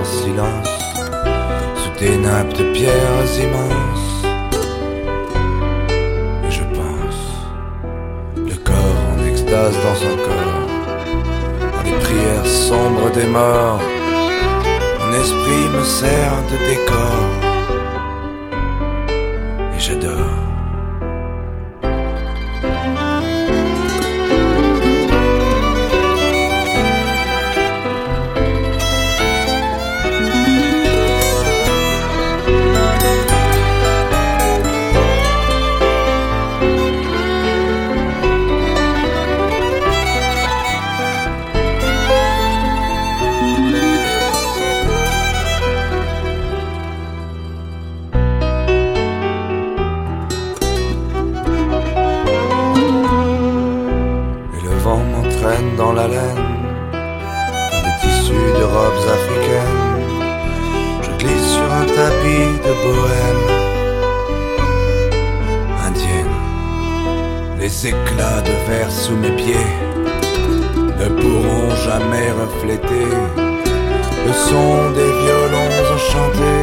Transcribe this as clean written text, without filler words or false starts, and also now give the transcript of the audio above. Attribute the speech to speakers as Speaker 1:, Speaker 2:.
Speaker 1: silence, sous des nappes de pierres immenses. Et je pense, le corps en extase dans son corps, dans les prières sombres des morts. Mon esprit me sert de décor, et j'adore. Dans la laine, dans des tissus de robes africaines, je glisse sur un tapis de bohème indienne. Les éclats de verre sous mes pieds ne pourront jamais refléter le son des violons enchantés.